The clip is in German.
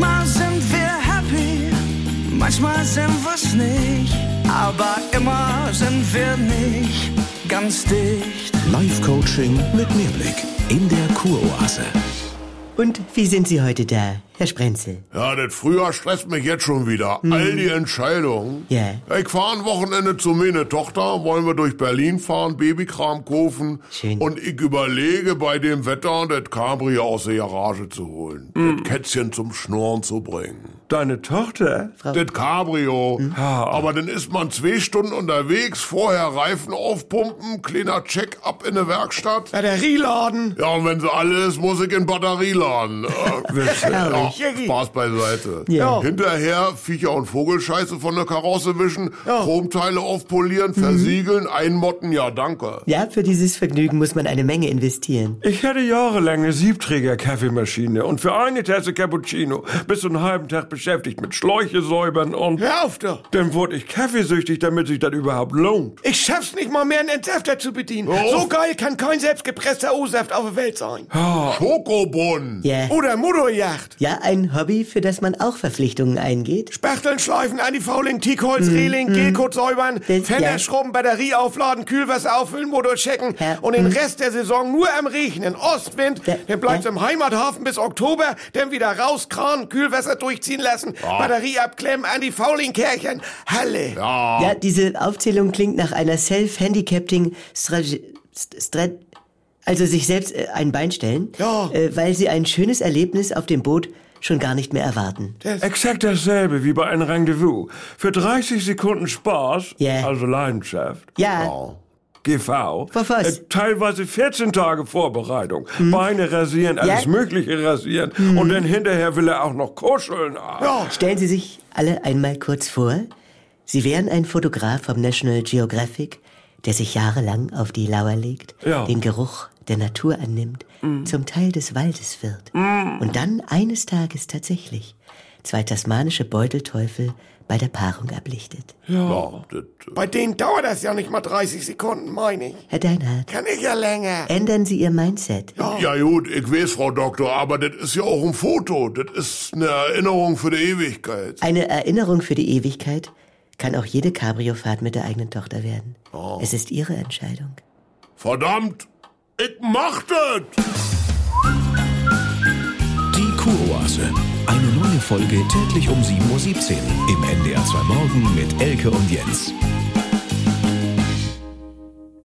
Manchmal sind wir happy, manchmal sind wir's nicht, aber immer sind wir nicht ganz dicht. Life-Coaching mit Mehrblick in der Kuroase. Und wie sind Sie heute da, Herr Sprenzel? Ja, das Frühjahr stresst mich jetzt schon wieder. All die Entscheidungen. Ja. Ich fahre ein Wochenende zu meine Tochter, wollen wir durch Berlin fahren, Babykram kaufen. Schön. Und ich überlege, bei dem Wetter das Cabrio aus der Garage zu holen. Das Kätzchen zum Schnurren zu bringen. Deine Tochter? Das Cabrio. Aber dann ist man 2 Stunden unterwegs, vorher Reifen aufpumpen, kleiner Check-up in der Werkstatt. Batterieladen. Ja, und wenn sie alle ist, muss ich in Batterieladen. Ja, Spaß beiseite. Ja. Hinterher Viecher- und Vogelscheiße von der Karosse wischen, Chromteile aufpolieren, versiegeln, einmotten, ja danke. Ja, für dieses Vergnügen muss man eine Menge investieren. Ich hatte jahrelang eine Siebträger-Kaffeemaschine und für eine Tasse Cappuccino bist du einen halben Tag beschäftigt mit Schläuche säubern und... Hör auf doch! Dann wurde ich kaffeesüchtig, damit sich das überhaupt lohnt. Ich schaff's nicht mal mehr, einen Entzafter zu bedienen. Oh. So geil kann kein selbstgepresster O-Saft auf der Welt sein. Schokobrunnen. Ja. Oder Motorjacht. Ja, ein Hobby, für das man auch Verpflichtungen eingeht. Spachteln, Schleifen, Antifouling, Teakholz, Reling, Gelcode säubern, Das- Fender ja. schrubben, Batterie aufladen, Kühlwasser auffüllen, Motor checken Ja. und den Rest der Saison nur am Riechen. Ostwind, Ja. dann bleibt's Ja. im Heimathafen bis Oktober, dann wieder raus, Kran, Kühlwasser durchziehen lassen, Batterie abklemmen, Antifouling-Kärchen. Halle. Ja, diese Aufzählung klingt nach einer Self-Handicapping also sich selbst ein Bein stellen, Ja. weil sie ein schönes Erlebnis auf dem Boot schon gar nicht mehr erwarten. Exakt dasselbe wie bei einem Rendezvous. Für 30 Sekunden Spaß, Ja. also Leidenschaft, Ja, GV, Für was? teilweise 14 Tage Vorbereitung, Beine rasieren, alles Ja. Mögliche rasieren und dann hinterher will er auch noch kuscheln. stellen Sie sich alle einmal kurz vor, Sie wären ein Fotograf vom National Geographic, der sich jahrelang auf die Lauer legt, Ja. den Geruch der Natur annimmt, zum Teil des Waldes wird. Und dann eines Tages tatsächlich 2 tasmanische Beutelteufel bei der Paarung ablichtet. Ja, das, Bei denen dauert das ja nicht mal 30 Sekunden, meine ich. Herr Deinhardt, Kann ich ja länger. ändern Sie Ihr Mindset. ja gut, ich weiß, Frau Doktor, aber das ist ja auch ein Foto. Das ist eine Erinnerung für die Ewigkeit. Eine Erinnerung für die Ewigkeit kann auch jede Cabriofahrt mit der eigenen Tochter werden. Es ist Ihre Entscheidung. Verdammt, ich mach das! Die Kuroase. Eine neue Folge täglich um 7:17 Uhr im NDR 2 Morgen mit Elke und Jens.